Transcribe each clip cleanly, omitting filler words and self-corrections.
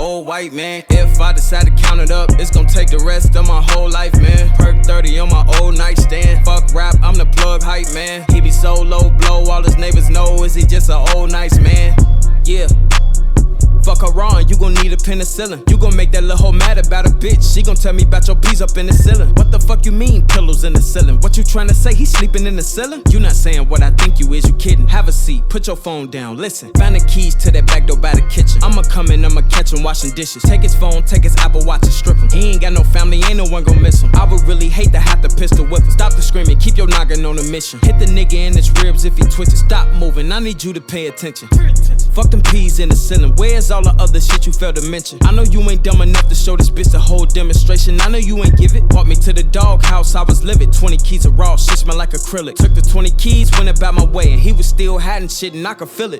old white man. If I decide to count it up, it's gon' take the rest of my whole life, man. Perk 30 on my old nightstand. Fuck rap, I'm the plug hype man. He be so low blow, all his neighbors know. Is he just an old nice man? Yeah. Fuck her wrong, you gon' need a penicillin. You gon' make that little hoe mad about a bitch. She gon' tell me about your peas up in the ceiling. What the fuck you mean, pillows in the ceiling? What you tryna say, he sleeping in the ceiling? You not saying what I think you is, you kidding. Have a seat, put your phone down, listen. Find the keys to that back door by the kitchen. I'ma come in, I'ma catch him washing dishes. Take his phone, take his Apple Watch and strip him. He ain't got no family, ain't no one gon' miss him. I would really hate to have to pistol whip him. Stop the screaming, keep your noggin on a mission. Hit the nigga in his ribs if he twisted. Stop moving, I need you to pay attention. Fuck them peas in the ceiling, where's all the other shit you failed to mention? I know you ain't dumb enough to show this bitch the whole demonstration. I know you ain't give it. Brought me to the dog house, I was livid. 20 keys of raw, shit smell like acrylic. Took the 20 keys, went about my way, and he was still hiding shit, and I could feel it.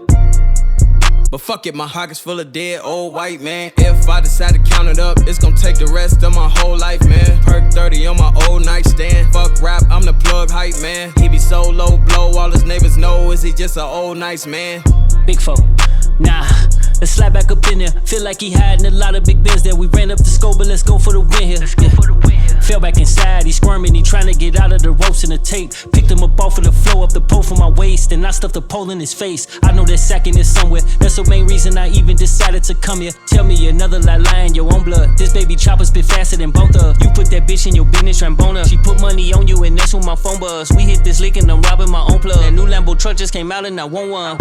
But fuck it, my pockets full of dead old white man. If I decide to count it up, it's gon' take the rest of my whole life, man. Perk 30 on my old nightstand. Fuck rap, I'm the plug hype man. He be so low blow, all his neighbors know. Is he just an old nice man? Big foe, nah. Let's slide back up in there. Feel like he hiding a lot of big bins there. We ran up the scope, but let's go for the win here. Fell back inside, he squirming, he trying to get out of the ropes and the tape. Picked him up off of the floor, up the pole from my waist, and I stuffed the pole in his face. I know that sack in there somewhere. That's the main reason I even decided to come here. Tell me another lie in your own blood. This baby chopper spit faster than both of. You put that bitch in your business, Rambona. She put money on you, and that's when my phone buzz. We hit this lick and I'm robbing my own plug. That new Lambo truck just came out and I want one.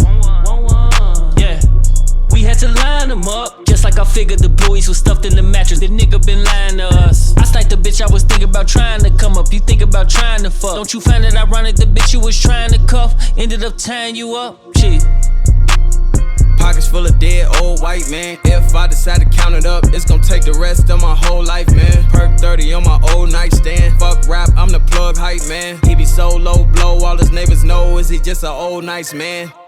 Yeah. We had to line them up, just like I figured the blueies was stuffed in the mattress. The nigga been lying to us. I sniped the bitch I was thinking about trying to come up. You think about trying to fuck. Don't you find it ironic the bitch you was trying to cuff ended up tying you up? Shit. Pockets full of dead old white man. If I decide to count it up, it's gon' take the rest of my whole life, man. Perk 30 on my old nightstand. Fuck rap, I'm the plug hype man. He be so low blow, all his neighbors know. Is he just an old nice man?